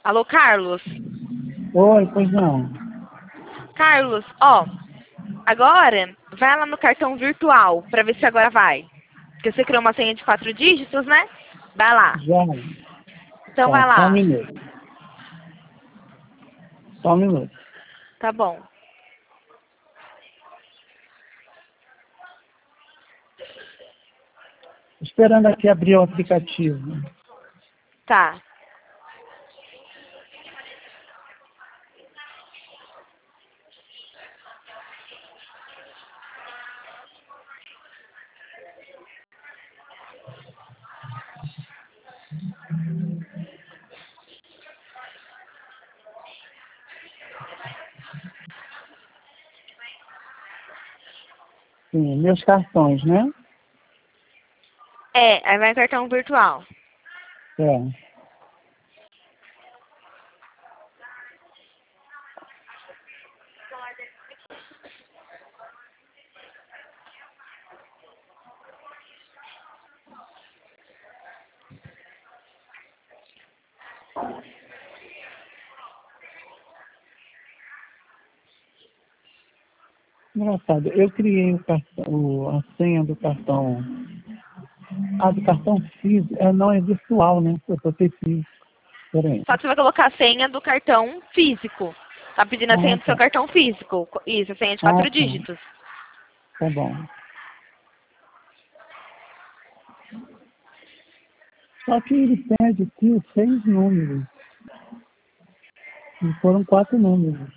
Alô, Carlos? Oi, pois não. Carlos, ó, agora vai lá no cartão virtual pra ver se agora vai. Porque você criou uma senha de 4 dígitos, né? Vai lá. Já. Então vai Tá, só um lá. minuto. Só um minuto. Tá bom. Esperando aqui abrir o aplicativo. Tá. Sim, meus cartões, né? Aí vai no cartão virtual. É. Engraçado, eu criei a senha do cartão. Ah, do cartão físico. Não, é virtual, né? Eu botei físico. Peraí. Só que você vai colocar a senha do cartão físico. Tá pedindo a senha Ah, do seu tá. cartão físico. Isso, a senha de Ah, 4 tá. dígitos. Tá bom. Só que ele pede aqui os 6 números. E foram 4 números.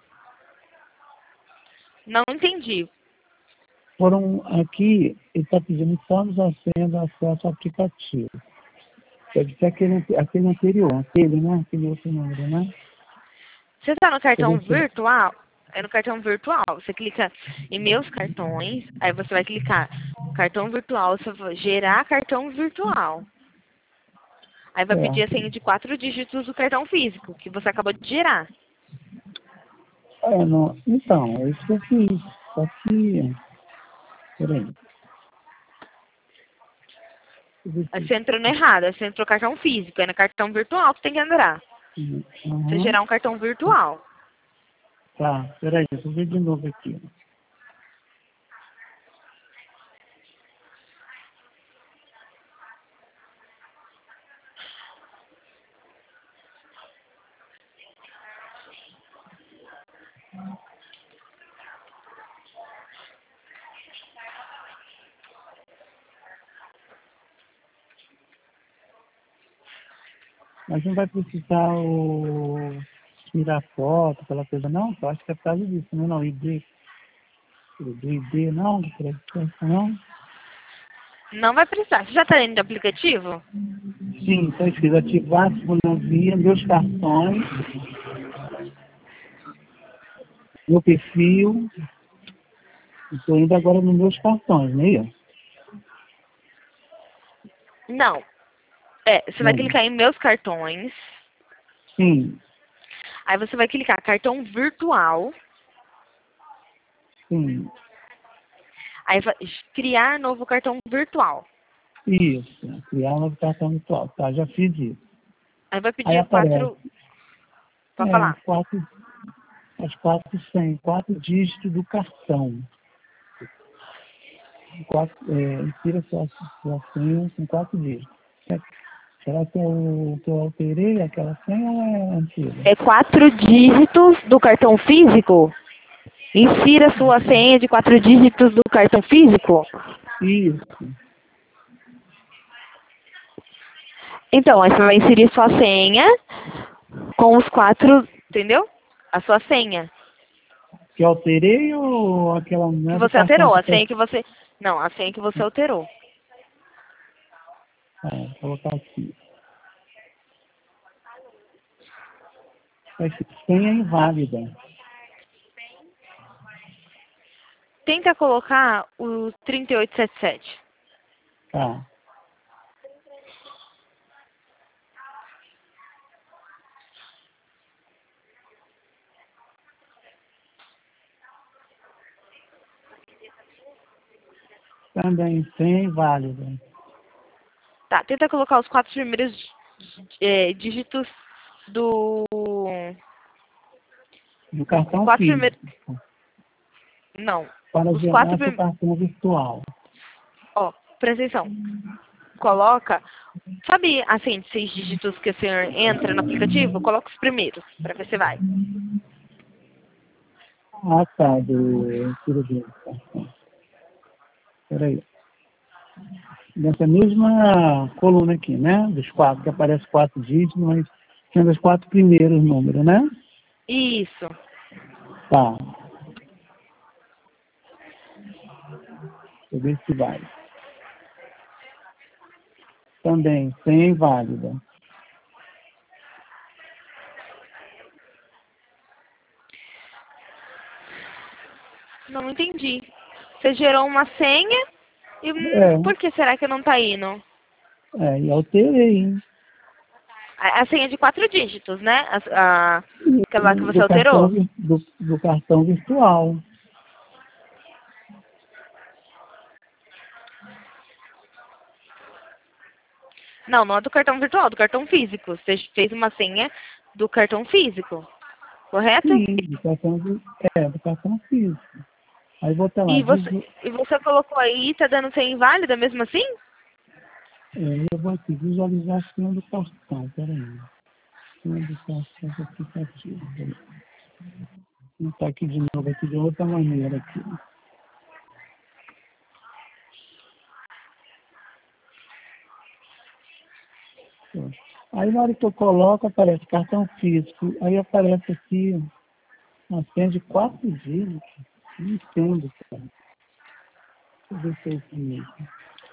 Não entendi. Foram aqui, ele está pedindo informes a senha do acesso ao aplicativo. Deve ser aquele anterior, aquele, né? Aquele outro número, né? Você está no cartão Deve ser. virtual? É no cartão virtual. Você clica em meus cartões, aí você vai clicar cartão virtual, você vai gerar cartão virtual. Aí vai pedir a senha de 4 dígitos do cartão físico, que você acabou de gerar. Não, então, é isso que eu fiz. Só que. Peraí. Aí você entrou no errado, aí você entrou cartão físico, aí no cartão virtual você tem que entrar. Você Uhum. gerar um cartão virtual. Tá, peraí, deixa eu ver de novo aqui. Mas não vai precisar tirar foto, aquela coisa, não? Eu acho que é por causa disso, né? Não, ID. Do ID, não? Do crédito, não? Não vai precisar. Você já está dentro do aplicativo? Sim, está escrito ativar a segunda via, meus cartões, meu perfil. Estou indo agora nos meus cartões, não é isso? Não. Você vai Não. clicar em meus cartões. Sim, Aí você vai clicar cartão virtual. sim. Aí vai criar novo cartão virtual. Isso. Criar um novo cartão virtual. Tá, já fiz isso. Aí vai Aí pedir aparece. 4. Pode falar. As 4 dígitos do cartão. Insira sua senha com 4 dígitos. Será que é o que eu alterei aquela senha ou é antiga? É 4 dígitos do cartão físico? Insira sua senha de 4 dígitos do cartão físico? Isso. Então, aí você vai inserir sua senha com os 4, entendeu? A sua senha. Que eu alterei ou aquela não Que é do você cartão alterou, que a está. senha que você... Não, a senha que você alterou. Vou colocar aqui. Vai ser senha inválida. Tenta colocar o 3877. Tá. Também senha inválida. Tá, tenta colocar os 4 primeiros dígitos do... Do cartão quatro físico. primeiros... Não. Para Os gerar quatro seu primeiros... cartão virtual. Ó, presta atenção. Coloca... Sabe, assim, de 6 dígitos que o senhor entra no aplicativo? Coloca os primeiros, para ver se vai. Ah, tá, do tiro do cartão. Peraí. Nessa mesma coluna aqui, né? Dos quatro, que aparece 4 dígitos, mas sendo os 4 primeiros números, né? Isso. Tá. Deixa eu ver se vai. Também, senha inválida. Não entendi. Você gerou uma senha e por que será que não tá indo? E alterei, hein? A senha de 4 dígitos, né? Aquela que você Do cartão, alterou. do cartão virtual. Não, não é do cartão virtual, do cartão físico. Você fez uma senha do cartão físico, correto? Sim, do cartão físico. Aí bota lá, E você colocou aí, tá dando senha inválida mesmo assim? eu vou aqui visualizar a senha do cartão, peraí. Senha do cartão do aplicativo. Peraí. Vou botar aqui de novo, aqui de outra maneira aqui. Aí na hora que eu coloco, aparece cartão físico. Aí aparece aqui uma senha de 4 dígitos. Não entendo, cara. Deixa eu ver se é isso mesmo.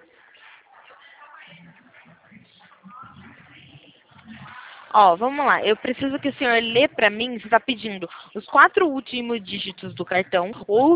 Ó, vamos lá. Eu preciso que o senhor lê pra mim, você tá pedindo os 4 últimos dígitos do cartão ou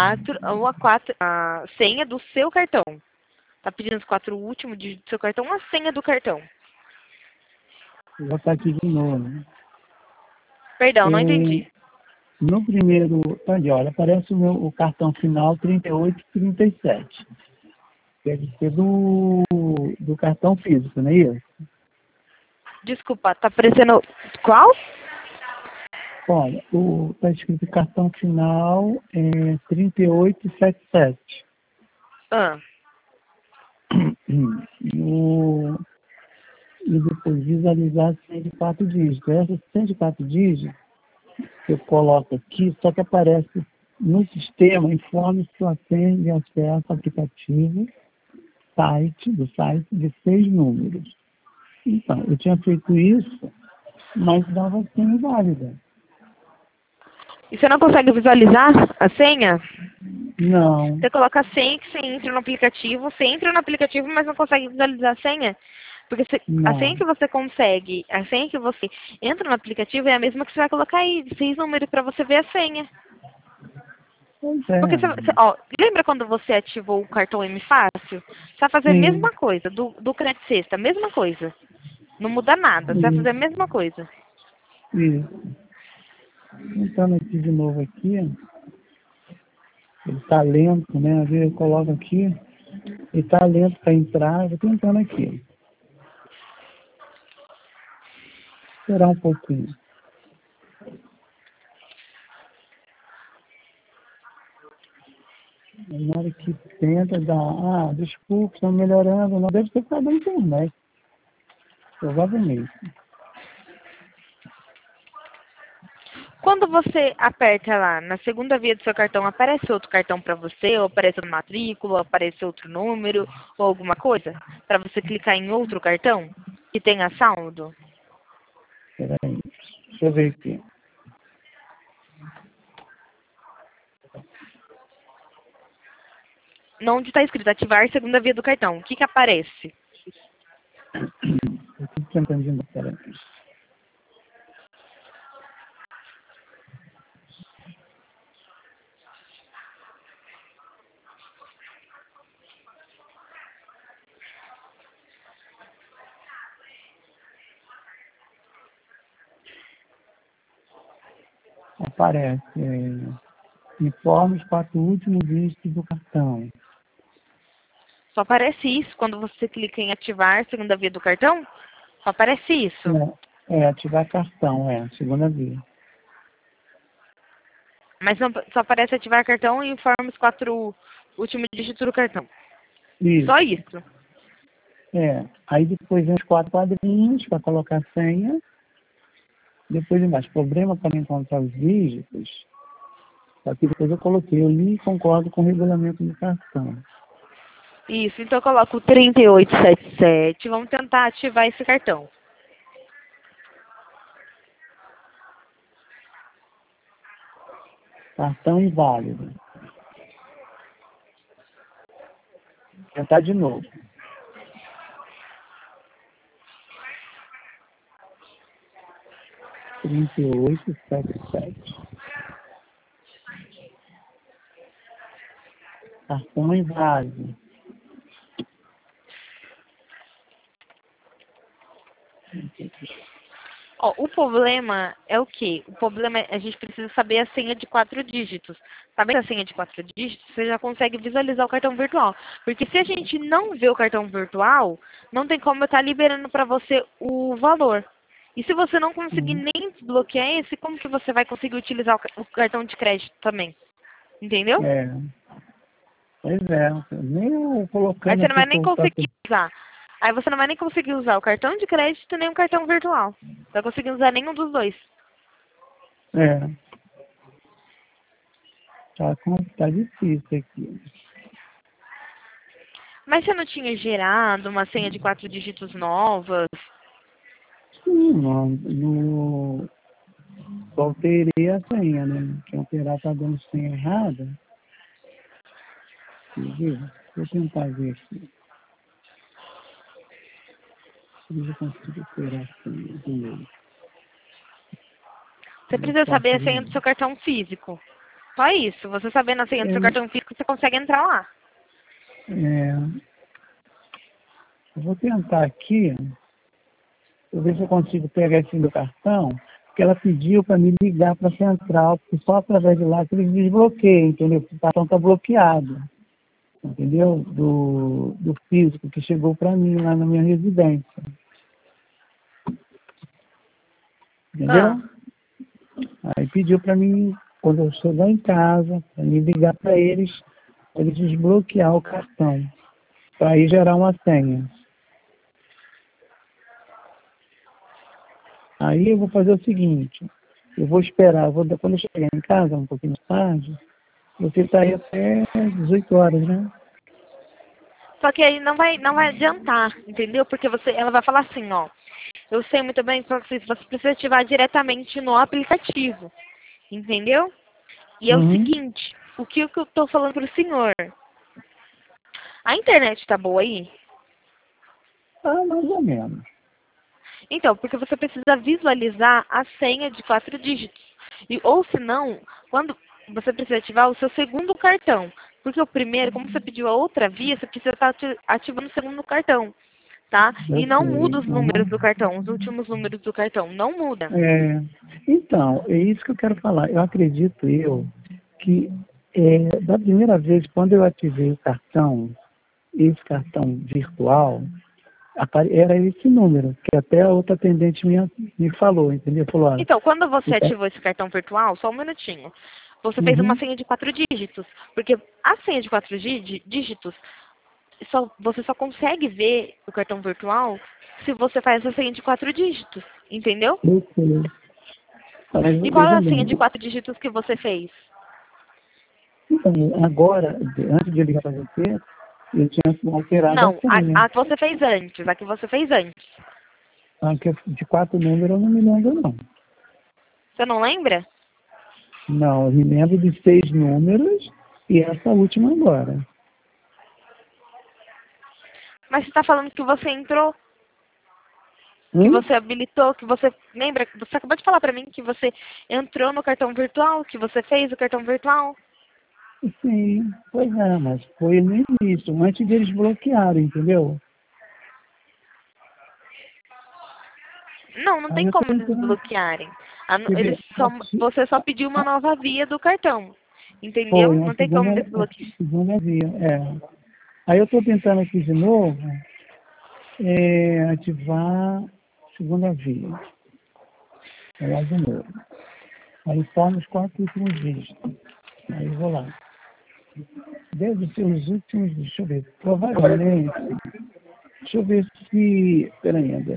a senha do seu cartão. Tá pedindo os 4 últimos dígitos do seu cartão ou a senha do cartão? Vou botar aqui de novo. Perdão, não É, entendi. no primeiro, ali, olha, aparece o cartão final 3837. Deve ser do cartão físico, não é isso? Desculpa, tá aparecendo qual? Olha, tá escrito cartão final 3877. Ah, E depois visualizar a senha de 4 dígitos. Essa senha de 4 dígitos que eu coloco aqui, só que aparece no sistema, informe sua senha de acesso ao aplicativo do site de 6 números. Então, eu tinha feito isso, mas dava senha inválida. e você não consegue visualizar a senha? Não, Você coloca a senha que você entra no aplicativo, mas não consegue visualizar a senha. Porque a senha não. que você consegue, a senha que você entra no aplicativo é a mesma que você vai colocar aí, 6 números para você ver a senha. Pois Porque, é. ó, lembra quando você ativou o cartão M Fácil? Você vai fazer a Sim, mesma coisa, do crédito sexta, a mesma coisa. Não muda nada, você vai fazer a isso, mesma coisa. isso. Entrando aqui de novo aqui, ele está lento, né? Às vezes eu coloco aqui, ele está lento para entrar, eu estou entrando aqui. Esperar um pouquinho. Aí na hora que tenta dar, desculpa, estão melhorando, não deve ter ficado da internet, provavelmente. Quando você aperta lá na segunda via do seu cartão, aparece outro cartão para você, ou aparece uma matrícula, ou aparece outro número, ou alguma coisa? Para você clicar em outro cartão que tenha saldo? Espera aí, deixa eu ver aqui. Não, onde está escrito ativar segunda via do cartão. O que que aparece? Eu estou tentando de novo, espera aí. Aparece, informe os 4 últimos dígitos do cartão. Só aparece isso quando você clica em ativar segunda via do cartão? Só aparece isso. Ativar cartão, segunda via. Mas não, só aparece ativar cartão e informa os 4 últimos dígitos do cartão. Isso. Só isso. Aí depois vem os 4 quadrinhos para colocar a senha. Depois embaixo, problema para encontrar os dígitos. Aqui depois eu coloquei, eu li e concordo com o regulamento do cartão. Isso, então eu coloco o 3877. Vamos tentar ativar esse cartão. Cartão inválido. Tentar de novo. Trinta e oito, sete. Cartão inválido. Ó, o problema é o quê? O problema é a gente precisa saber a senha de 4 dígitos. Sabendo a senha de 4 dígitos, você já consegue visualizar o cartão virtual. Porque se a gente não vê o cartão virtual, não tem como eu estar liberando para você o valor. E se você não conseguir nem desbloquear esse, como que você vai conseguir utilizar o cartão de crédito também? Entendeu? Pois nem eu colocando Aí você não vai aqui nem conseguir usar. Aí você não vai nem conseguir usar o cartão de crédito nem o cartão virtual. Não vai conseguir usar nenhum dos dois. Tá difícil aqui. Mas você não tinha gerado uma senha de 4 dígitos novas? Sim, no alterei a senha, né? Que alterar tá dando senha errada. Deixa eu tentar ver aqui. Se eu consigo alterar a senha de novo. Você precisa saber a senha do seu cartão físico. Só isso. Você sabendo a senha do seu cartão físico, você consegue entrar lá. Eu vou tentar aqui. Eu ver se eu consigo pegar esse meu cartão. Porque ela pediu para me ligar para a central, porque só através de lá que eles desbloqueiam, entendeu? Porque o cartão está bloqueado. Entendeu? Do físico que chegou para mim lá na minha residência. Entendeu? Aí pediu para mim, quando eu chegar em casa, para me ligar para eles desbloquear o cartão, para aí gerar uma senha. Aí eu vou fazer o seguinte, eu vou esperar, quando eu chegar em casa, um pouquinho mais tarde, eu tentar aí até 18 horas, né? Só que aí não vai adiantar, entendeu? Porque ela vai falar assim, ó. Eu sei muito bem que você precisa ativar diretamente no aplicativo. Entendeu? E é o seguinte, o que eu tô falando pro senhor? A internet tá boa aí? Mais ou menos. Então, porque você precisa visualizar a senha de 4 dígitos. Ou senão, quando você precisa ativar o seu segundo cartão. Porque o primeiro, como você pediu a outra via, você precisa estar ativando o segundo cartão. Tá? E não muda os números do cartão, os últimos números do cartão. Não muda. Então, é isso que eu quero falar. Eu acredito que da primeira vez, quando eu ativei o cartão, esse cartão virtual, era esse número, que até a outra atendente me falou, entendeu? Falou, olha, então, quando você ativou esse cartão virtual, só um minutinho, você fez uma senha de 4 dígitos. Porque a senha de 4 dígitos, você só consegue ver o cartão virtual se você faz a senha de 4 dígitos. Entendeu? E qual é a senha de 4 dígitos que você fez? Então, agora, antes de eu ligar para você, eu tinha alterado Não, a senha. a que você fez antes, a que você fez antes. De 4 números eu não me lembro, não. Você não lembra? Não, eu me lembro de 6 números e essa última agora. Mas você está falando que você entrou, que você habilitou, que você... Lembra? Você acabou de falar para mim que você entrou no cartão virtual, que você fez o cartão virtual. Sim, pois é, mas foi no início, antes deles bloquearem, entendeu? Não tem como eles desbloquearem. Você só pediu uma nova via do cartão. Entendeu? Não tem como desbloquear. Segunda via, Aí eu estou tentando aqui de novo ativar segunda via. É lá de novo. Aí forma os 4 últimos dígitos. Aí eu vou lá. Deve ser os últimos, deixa eu ver. Provavelmente. Deixa eu ver se. Peraí, André.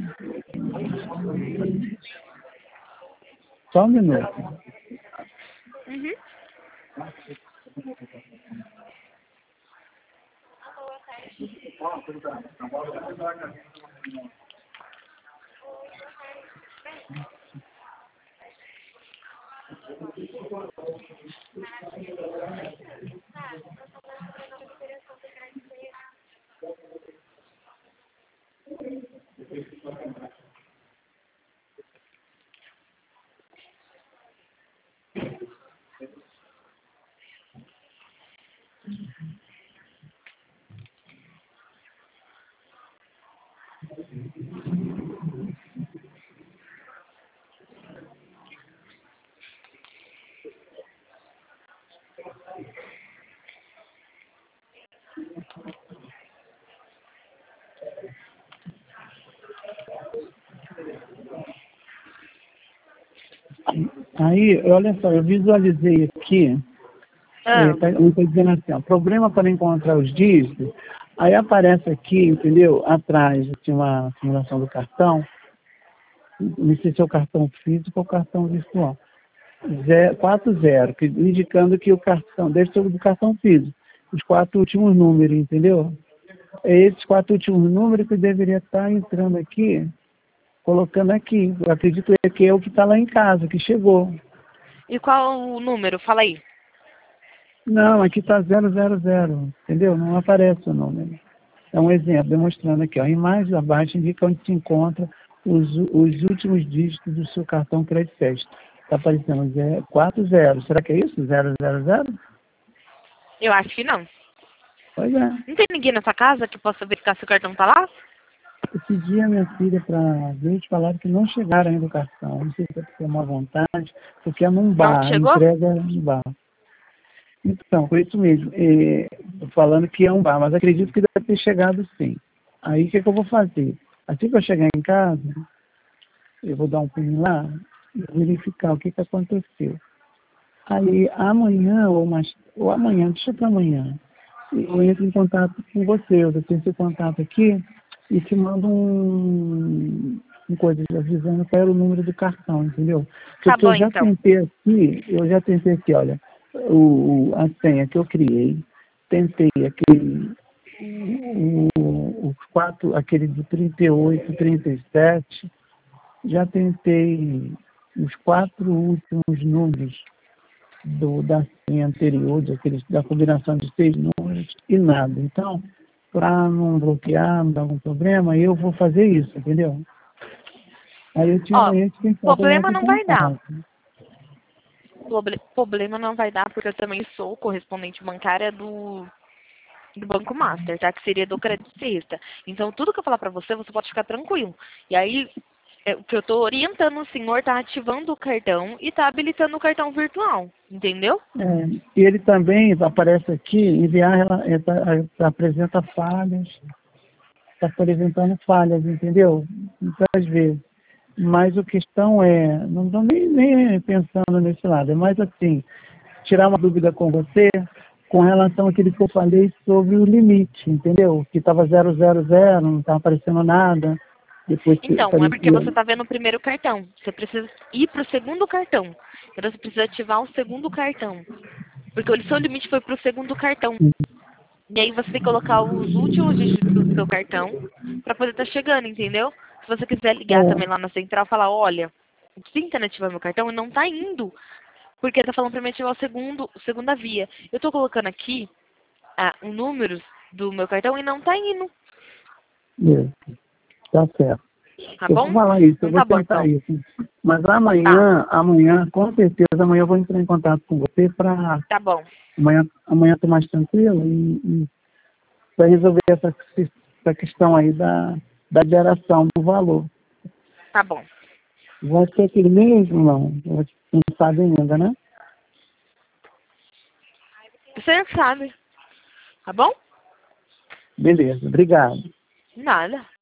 Só um minuto. Uhum. Aí, olha só, eu visualizei aqui. Ah, Está dizendo assim, ó, problema para encontrar os dígitos. Aí aparece aqui, entendeu? Atrás de uma simulação do cartão. Não sei se é o cartão físico ou o cartão virtual. 40, indicando que o cartão, deve ser do cartão físico. Os 4 últimos números, entendeu? É esses 4 últimos números que deveria estar entrando aqui, colocando aqui. Eu acredito que é o que está lá em casa, que chegou. e qual o número? Fala aí. Não, aqui está 000, entendeu? Não aparece o número. É um exemplo, demonstrando aqui. Ó, a imagem abaixo indica onde se encontra os últimos dígitos do seu cartão crédito festa. Está aparecendo 40. Será que é isso? 000? Eu acho que não. Pois é. Não tem ninguém na sua casa que possa verificar se o cartão tá lá? Esse dia minha filha para ver, eles falaram que não chegaram ainda o cartão. Não sei se é porque é uma vontade, porque é num Não bar, chegou? entrega no bar. Então, foi isso mesmo. Tô falando que é um bar, mas acredito que deve ter chegado sim. Aí o que eu vou fazer? Assim que eu chegar em casa, eu vou dar um pulinho lá e verificar o que aconteceu. Aí amanhã ou amanhã, deixa para amanhã, eu entro em contato com você, eu tenho seu contato aqui e te mando um coisa avisando qual era o número do cartão, entendeu? Tá Porque bom, então. eu já tentei aqui, olha, a senha que eu criei, tentei os 4, aquele de 38, 37, já tentei os 4 últimos números da senha anterior, da combinação de 6 números, e nada. Então, para não bloquear, não dar algum problema, eu vou fazer isso, entendeu? Aí eu tinha Ó, amanhã que pensar, eu problema entro em não vai dar. contato. Problema não vai dar, porque eu também sou correspondente bancária do Banco Master, tá? Que seria do Crédito Sexta. Então, tudo que eu falar pra você, você pode ficar tranquilo. E aí, o que eu tô orientando o senhor tá ativando o cartão e tá habilitando o cartão virtual, entendeu? E ele também aparece aqui, enviar, apresenta falhas, está apresentando falhas, entendeu? Muitas vezes. Mas a questão é, não estou nem pensando nesse lado, é mais assim, tirar uma dúvida com você com relação àquilo que eu falei sobre o limite, entendeu? Que estava 000, não estava aparecendo nada, depois que Então, é porque aparecia. você tá vendo o primeiro cartão. Você precisa ir pro segundo cartão. Então, você precisa ativar o segundo cartão. Porque o seu limite foi pro segundo cartão. E aí você tem que colocar os últimos dígitos do seu cartão para poder estar chegando, entendeu? Se você quiser ligar também lá na central, falar, olha, tentando ativar meu cartão e não tá indo, porque tá falando para mim ativar segunda via. Eu tô colocando aqui os números do meu cartão e não tá indo, Isso, tá certo. tá Eu vou bom? falar isso, eu Então vou tá bom, tentar então. isso. Mas Tá, amanhã, com certeza, amanhã eu vou entrar em contato com você para tá bom, amanhã estou mais tranquilo e para resolver essa questão aí da geração do valor. tá bom. Vai ser aquele mesmo, não? Não sabe ainda, né? Você sabe, tá bom? Beleza, obrigado. Nada.